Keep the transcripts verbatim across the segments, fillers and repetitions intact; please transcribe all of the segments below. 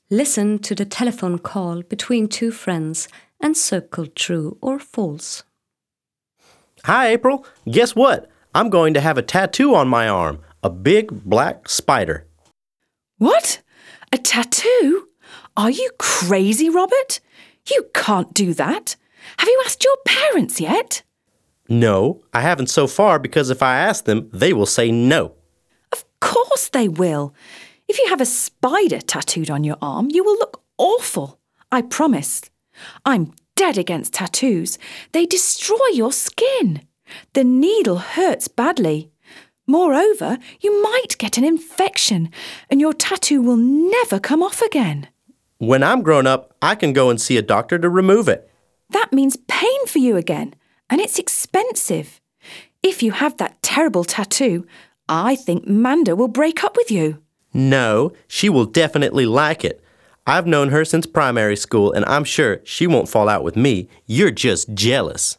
Listen to the telephone call between two friends and circle true or false. Hi, April. Guess what? I'm going to have a tattoo on my arm. A big black spider. What? A tattoo? Are you crazy, Robert? You can't do that. Have you asked your parents yet? No, I haven't so far because if I ask them, they will say no. Of course they will. If you have a spider tattooed on your arm, you will look awful. I promise. I'm dead against tattoos. They destroy your skin. The needle hurts badly. Moreover, you might get an infection and your tattoo will never come off again. When I'm grown up, I can go and see a doctor to remove it. That means pain for you again, and it's expensive. If you have that terrible tattoo, I think Manda will break up with you. No, she will definitely like it. I've known her since primary school, and I'm sure she won't fall out with me. You're just jealous.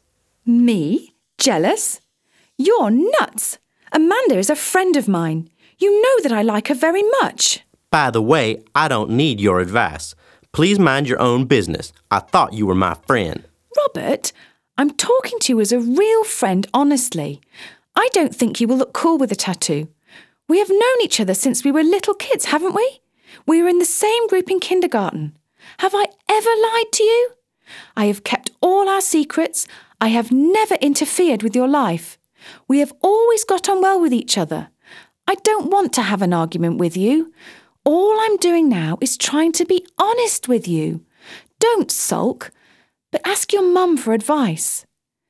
Me? Jealous? You're nuts. Amanda is a friend of mine. You know that I like her very much. By the way, I don't need your advice. Please mind your own business. I thought you were my friend. Robert, I'm talking to you as a real friend, honestly. I don't think you will look cool with a tattoo. We have known each other since we were little kids, haven't we? We were in the same group in kindergarten. Have I ever lied to you? I have kept all our secrets. I have never interfered with your life. We have always got on well with each other. I don't want to have an argument with you. All I'm doing now is trying to be honest with you. Don't sulk, but ask your mum for advice.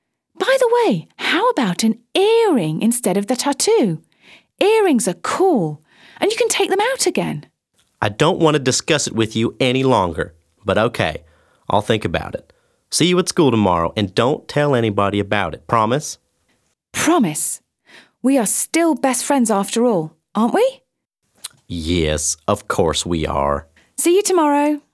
By the way, how about an earring instead of the tattoo? Earrings are cool, and you can take them out again. I don't want to discuss it with you any longer, but okay, I'll think about it. See you at school tomorrow, and don't tell anybody about it, promise? Promise. We are still best friends after all, aren't we? Yes, of course we are. See you tomorrow.